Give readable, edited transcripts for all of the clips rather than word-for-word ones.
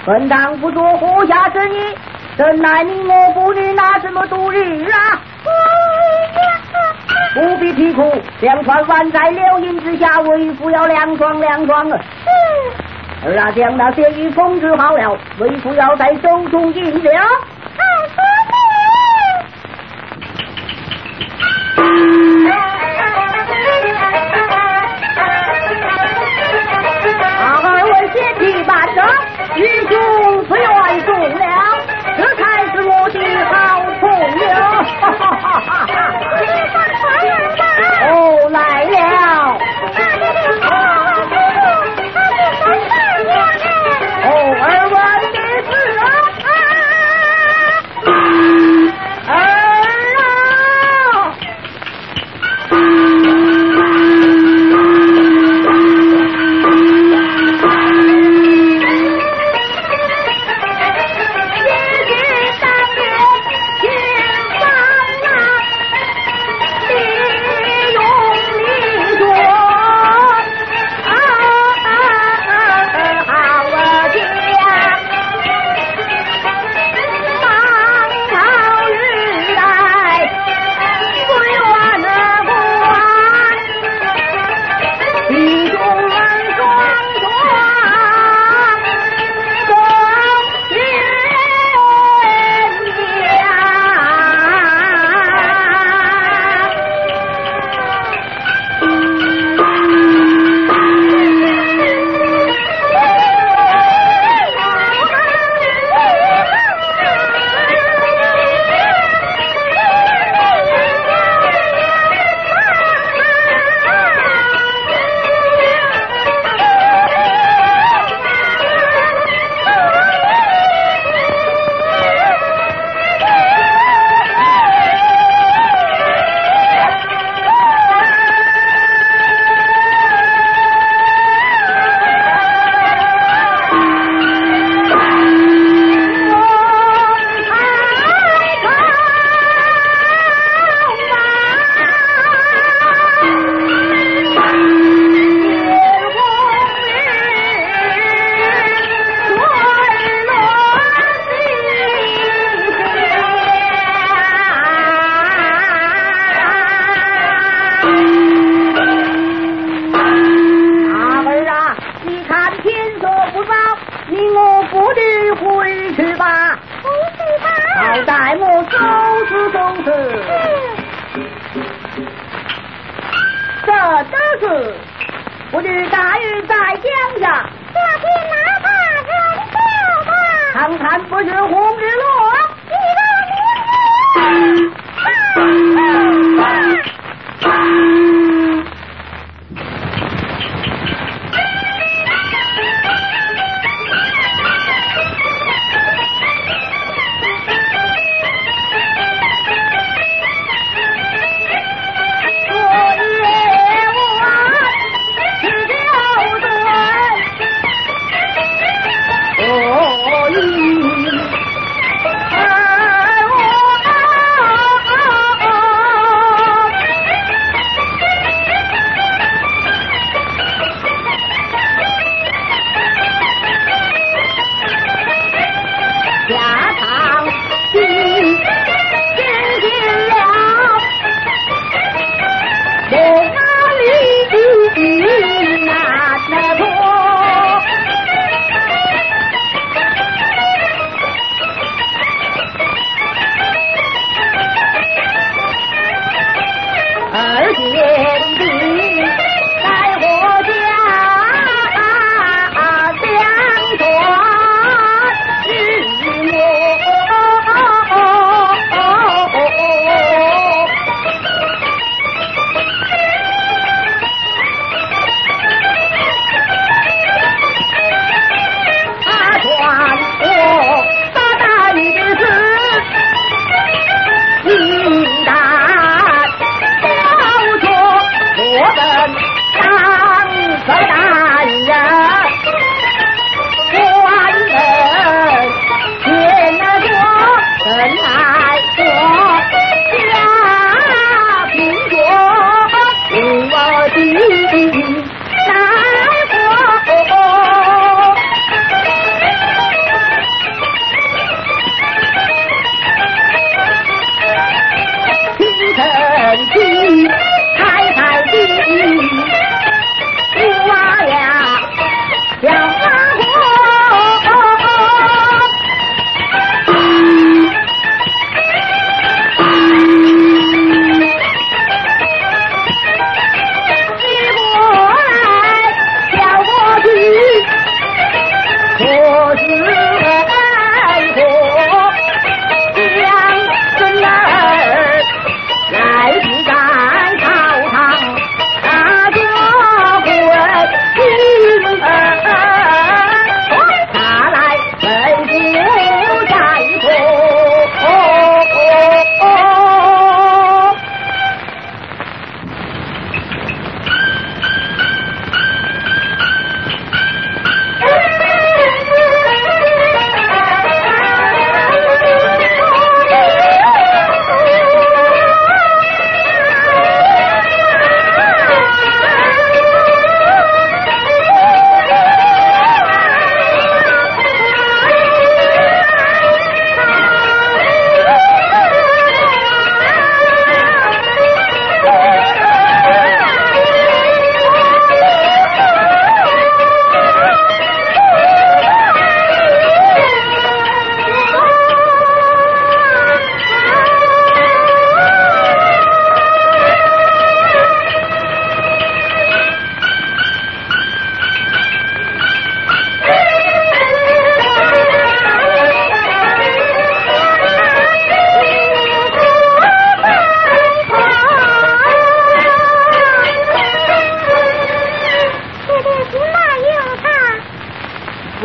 本当不做护下之意，怎奈你我父女拿什么度日啊？不必啼哭，两船万载流云之下，为父要两双啊！儿啊，将那些鱼封制好了，为父要在手中饮了。二位贤弟办着，愚兄自愿中了，这才是我的好朋友。哦，来了。哦，二问的是儿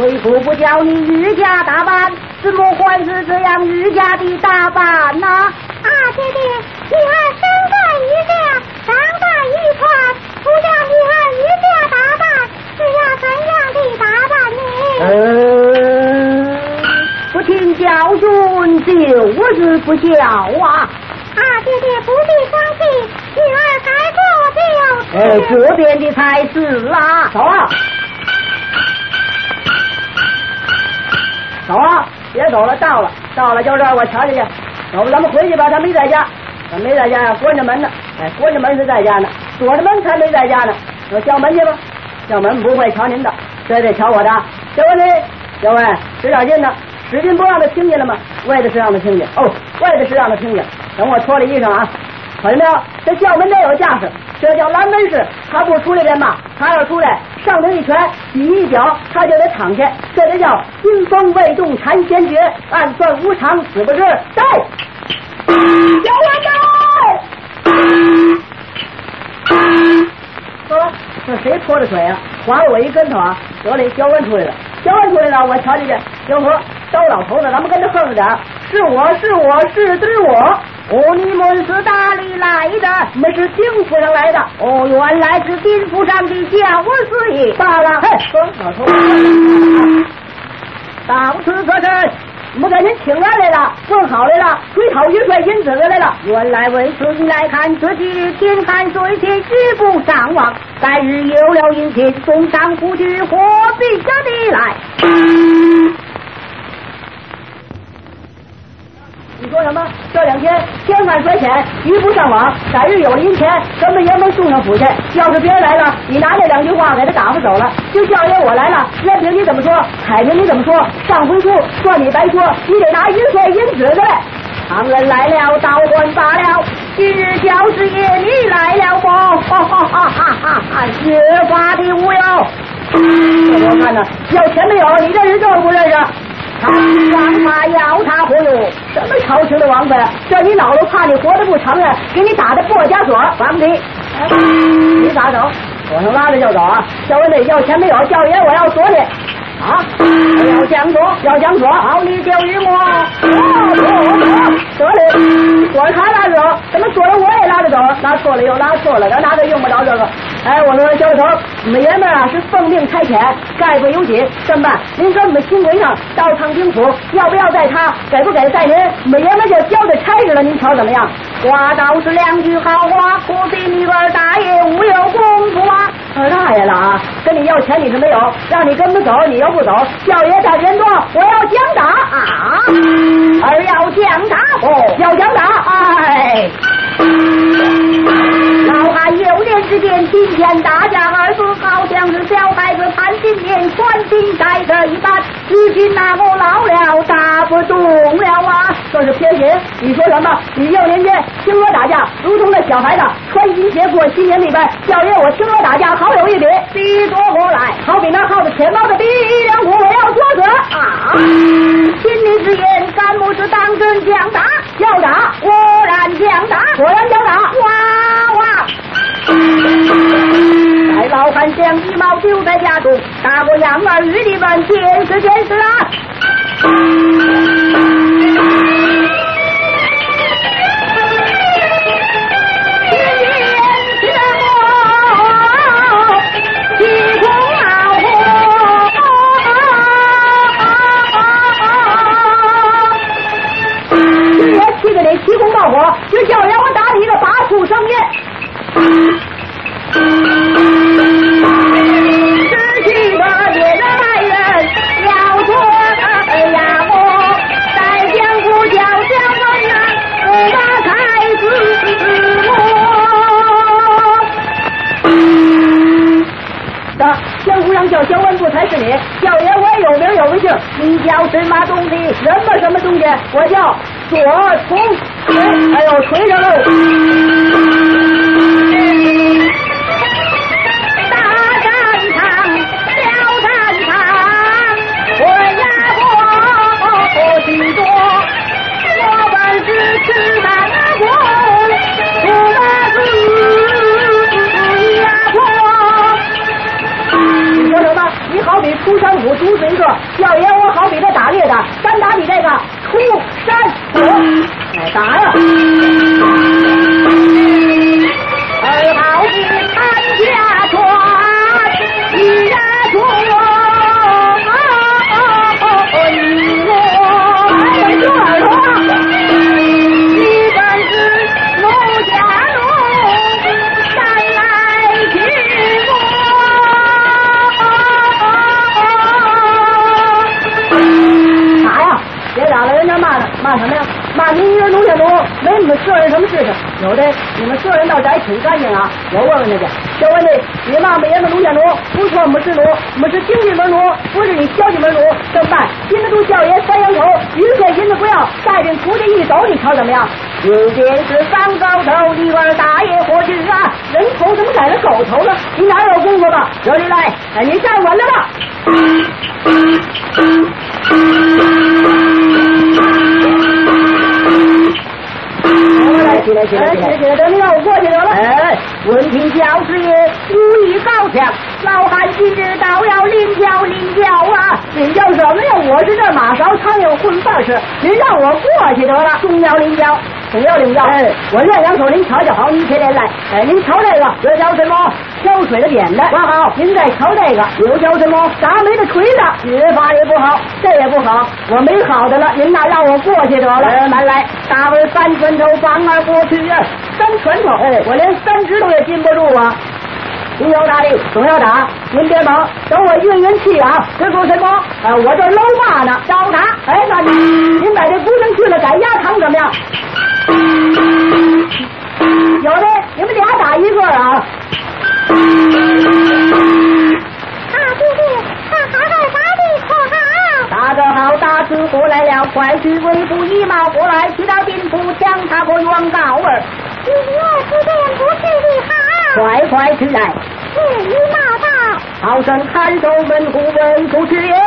为父不叫你御驾打扮，怎么还是这样御驾的打扮呢？ 啊，爹爹，女儿生在一家，长在一川，不叫女儿御驾打扮，是要怎样的打扮呢？ 不听教训就是不孝啊！ 啊，爹爹不必生气，女儿改过就这边的才是啦。走啊！走啊！别走了，到了就让我瞧瞧去。要不咱们回去吧，他没在家，他没在家呀，关着门呢。关着门是在家呢，锁着门才没在家呢。我叫门去吧，叫门不会瞧您的，这得瞧我的。小文呢？小文使点劲呢，使劲不让他听见了吗？为的是让他听见，为的是让他听见。等我脱了衣裳啊，看见没有？这叫门得有架势，这叫拦门式。他不出来人嘛，他要出来，上头一拳，底一脚，他就得躺下。这就叫阴风未动禅先觉，暗算无常死不知。在，小文走，这谁泼的水啊？划了我一跟头啊！得嘞，小文出来了，我瞧瞧去。行和周老头子，咱们跟他横着点。是我，你们是哪里来的？我们是丁府上来的。原来是丁府上的小司仪罢了。嘿，老头子，到此可甚？我们给您请安来了，问好来了，追讨元帅银子来了。原来为此你来看，自己天寒水尽，日不上望。改日有了银钱，送上府去，何必下地来？你说什么？这2天天寒水浅，鱼不上网，改日有了银钱，根本也能送上府去。要是别人来了，你拿这2句话给他打发走了。就叫爷我来了，任凭你怎么说，海平你怎么说，上回书算你白说，你得拿银税银纸的来。常人来了，倒还罢了，今日小师爷你来了不？越发的无有。我看呢，要钱没有？你认识就是不认识？王法要他活用，什么朝廷的王法？这你姥姥怕你活得不长了，给你打的破枷锁，放你。你咋走？我上拉着就走啊！小文得要钱没有？叫爷我要锁你啊！要讲锁，好，你就与我。得嘞，锁他拉着走，怎么锁了我也拉着走？拉错了又拉错了，咱拿着用不着这个。我说小头，你们爷们啊是奉命差遣，概不由己，这么办？您跟我们新鬼上到趟丁府，要不要在他？给不给在您？我们爷们就交着差事了，您瞧怎么样？话倒是2句好话，可比你二大爷无有功夫啊！二大爷了啊，跟你要钱你是没有，让你跟不走，你又不走，叫爷在人多，我要讲打啊！要讲打不？要讲打，老汉幼年之间，今天大家儿子好像是小孩子谈今年穿金戴着一般，如今那我老了打不动了啊！这是偏心，你说什么？你幼年间听我打架，如同那小孩子穿金鞋过新年礼拜，叫爷我听我打架好有一比，比夺过来，好比那耗子钱包的比2股，我要捉死啊！心里之言，干木是当真讲打，要打果然讲打，哇哇！在老汉将鸡毛丢在家中，打过养儿育女们见识啊！气得你提供到火，就叫人我打你一个拔出生烟。失去我也的爱人，要做呀我，在江湖叫小文啊，我开始我。江湖上叫小文不才是你，叫爷我也有名有姓，你叫什么东西？什么东西？我叫左从锤，锤上喽！大战场，小战场，我呀我许多，我本是吃大国，我是呀我。你说什么？你好比出山虎毒死一个， 骂呢？骂什么呀？骂你女儿农业奴没你们个人什么事情？有的，你们个人倒宅挺干净啊！我问问他去。小文的，你骂没人们农业奴，不错，我是奴，我是经济门奴，不是你消极门奴，怎么办？金得住教爷三阳口，一片银子不要，带领徒弟一走，你瞧怎么样？有件事上高头，你儿大爷活去啊！人头怎么改了狗头了？你哪有功夫吧？这里来，你站稳了吧！起来！等你让我过去得了。闻听教师爷武艺高强，老汉今日倒要领教啊！领教什么呀？我是这马勺苍蝇混饭吃，您让我过去得了。总要领教。我让两手您瞧瞧好，你前来。您瞧这叫什么？挑水的扁担。我好，您再瞧这个，又叫什么？炸煤的锤子。越发也不好，这也不好，我没好的了，您那让我过去得了。慢来，大为3拳头，帮儿过去呀！3拳头，我连3指头也禁不住啊！您有大力，总要打，您别忙，等我运气啊！这说什么？我这搂骂呢，找他。那您把这姑娘去了，改压堂怎么样？有的，你们俩打一个啊！ 弟弟，打的可好？ 打得好，大师过来了，快去为父一马过来，去到定府将他个原告儿。 你也是定府去的好， 快去来！ 是一马到， 好生看守门户问父去也。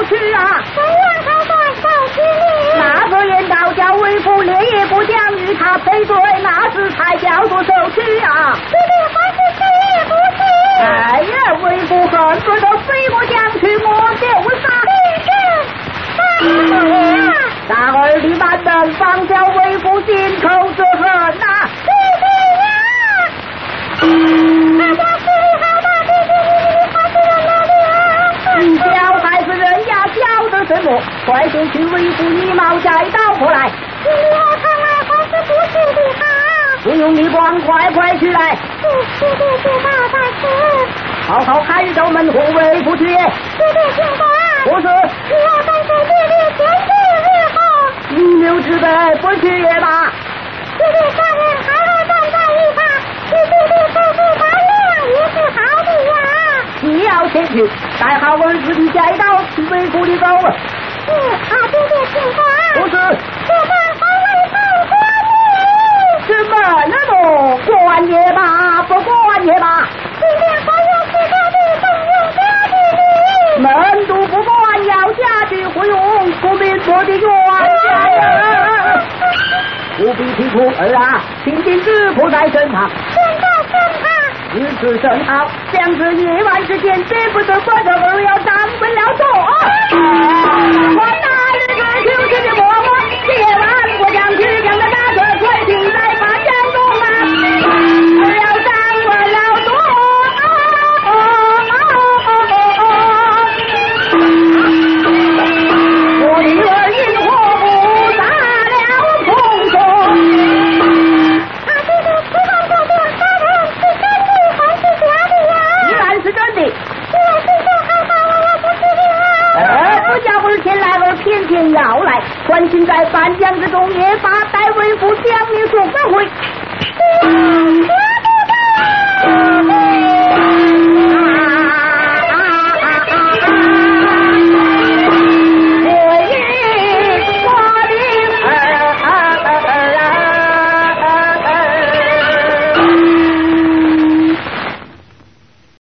取啊！ 怎样才算受取呢？ 那个言道叫为父烈也不讲与他配对，那时才叫做受取啊！ 弟弟还是死也不去。 哎呀，为父恨不得飞过江去抹丢杀。大儿的满门放下为父心头之恨呐！ 弟弟呀，大家是好大弟弟，还是人哪里啊？ 小孩子人呀，晓得什么？快点去为父一毛摘刀过来。 弟弟我看来还是不去的好。 不用你管，快去来。 弟弟知道在此。 好好看守门户，为父去。 弟弟请管。 不是。 你要跟随弟弟前去日后。 一流之辈，不去也罢。 弟弟上人还要站在一旁，替弟弟做出胆量也是好的呀。 你要前去，带好儿子的摘刀去为父的走。 弟弟请管。 不是。 这般还未犯官呢。 什么那么管也罢，不管也罢。 今天还有许多的动用家具呢。 门都不管，要家具不用，国民做的冤家呀！不必提出儿啊，请进师傅在身旁。 现在身旁。 日子正好，两只夜晚之间，绝不得管着儿要当不了做。我那日子求亲的嬷嬷，这夜晚我将去将那大车快停在马江中啊！儿要当不了做。我女儿因祸不杀了空中。 弟弟此番做这杀人是真的还是假的呀？ 依然是真的。 我今天害怕我要不去的啊！ 不叫儿前来，儿偏偏要来，关心在半江之中，也把待为父将你送返回。